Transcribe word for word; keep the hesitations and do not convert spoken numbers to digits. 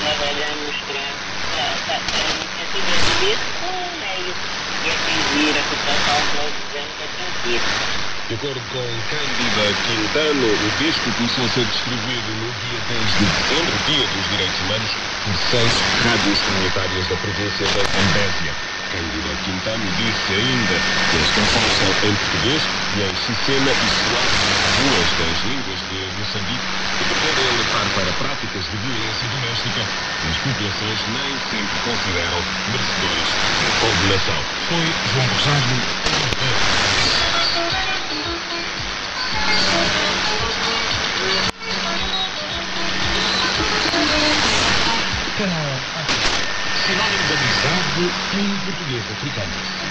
trabalhamos para, para, para, para a iniciativa de ver com o meio e atingir a população que nós desejamos atingir. De acordo com Cândida Quintano, o disco começou a ser distribuído no dia dez de dezembro, Dia dos Direitos Humanos, por seis rádios comunitárias da província da Zambésia. Cândida Quintano disse ainda que as canções são em português e em xicena e suave, duas das línguas de Moçambique, que pretendem alertar para práticas de violência doméstica que as populações nem sempre consideram merecedores de condenação. Foi João Rosário. Canal Sinónimo de amizade em português africano.